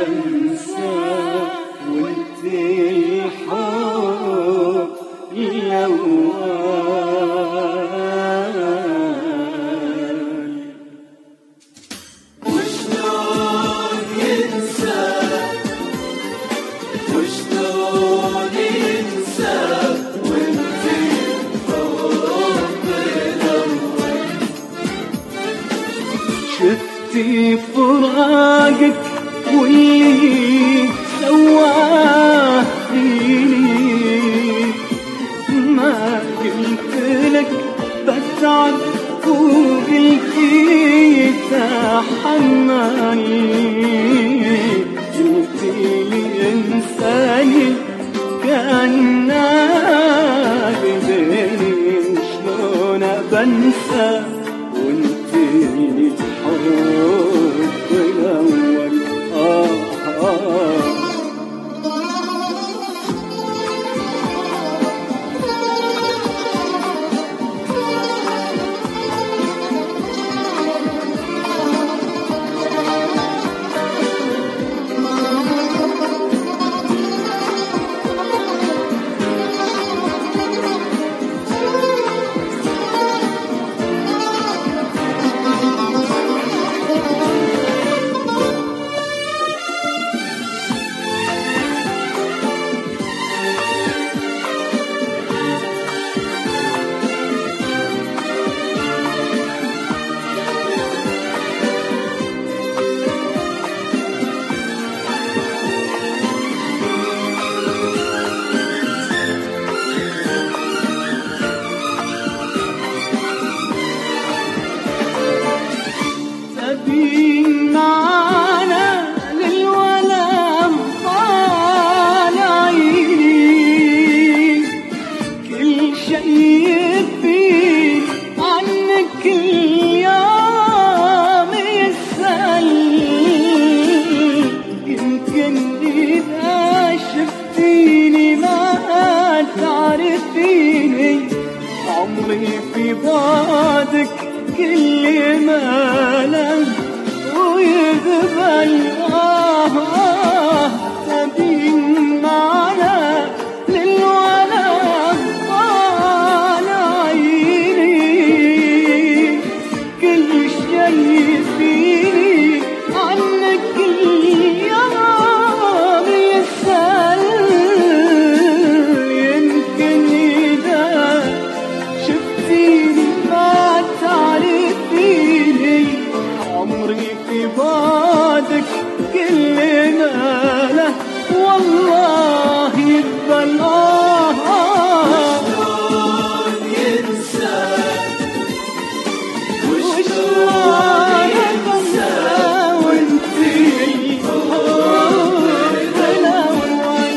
بنسى وانت الحب الأول. وشلون ينسى وشلون ينسى وانت الحب الأول. شفتي فراقك واللي سواه فيني، ما قلت لك بتعب وقلتي تحملي، قلتي لي انساني كان ناديني، شلون بنسى وانتي الحب الأول. معانا للولم طالعين، كل شيء فيه عنك اليوم يسأل، يمكن إذا شفتيني ما تعرفيني، عمري في بعدك كل ما له ويقبل. تبين معنا للولد طالعيني، كل شيء فيني عنك اليوم يسأل، يمكن إذا شفتيني ما تعرفيني، عمري في بعدك كل ما له والله يقبل. وشلون ينسى وشلون ينسى وانتي الحب الأول.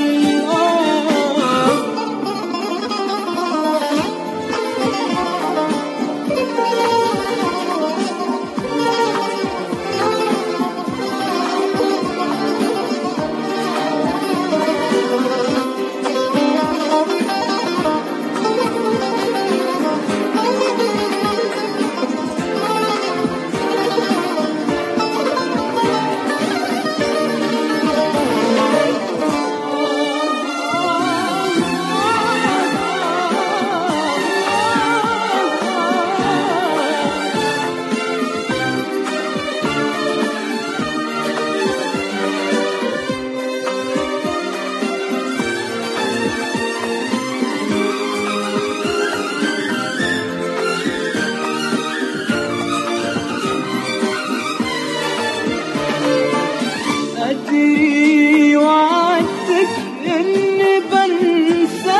أدري وعدتك إني بنسى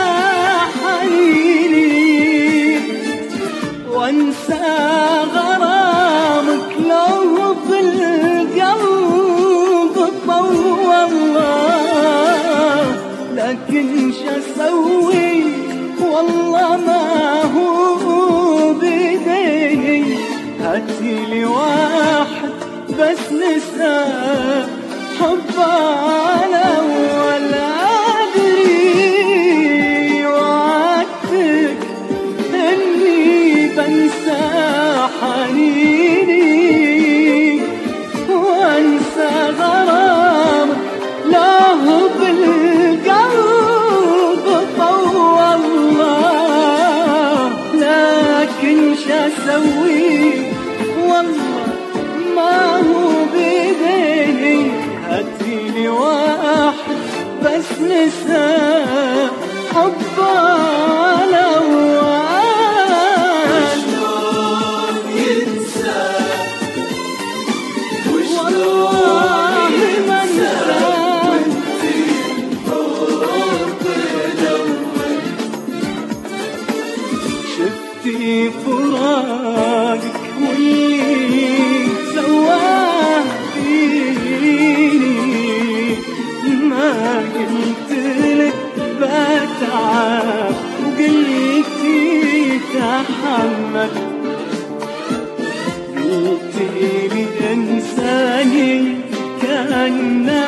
حنيني وانسى غرامك لو بالقلب طول، لكن شسوي والله ما هو بيدي، هاتيلي واحد بس نسى حبانا ولا أدري، وعدتك إني بنسى حنيني وأنسى غرامي تنساني كأنك